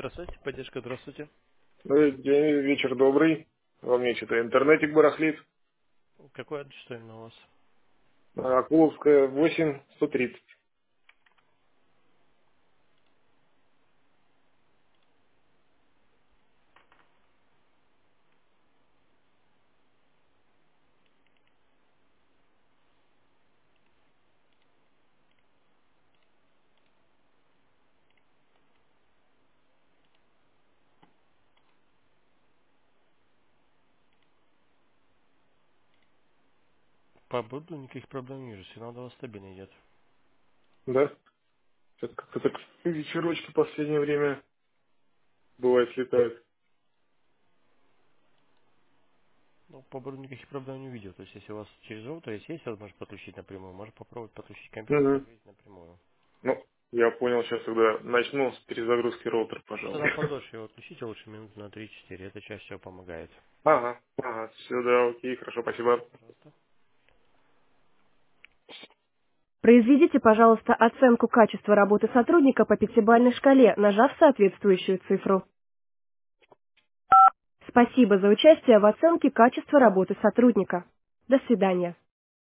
Здравствуйте, поддержка, здравствуйте. День, вечер добрый. Во мне что-то интернетик барахлит. Какой адрес, что именно у вас? Акуловская, 8, 130. По бруду никаких проблем не вижу, сигнал до вас стабильно идет. Да? Что-то как-то так вечерочки в последнее время бывает слетают. Ну, по бруду никаких проблем не увидел. То есть, если у вас через роутер есть возможность подключить напрямую, можно попробовать подключить компьютер, Угу. проверить напрямую. Ну, я понял, сейчас тогда начну с перезагрузки роутера, Ну, пожалуй. тогда подольше его отключите, лучше минут на 3-4. Это чаще всего помогает. Ага, все, да, окей, хорошо, спасибо. Пожалуйста. Произведите, пожалуйста, оценку качества работы сотрудника по пятибалльной шкале, нажав соответствующую цифру. Спасибо за участие в оценке качества работы сотрудника. До свидания.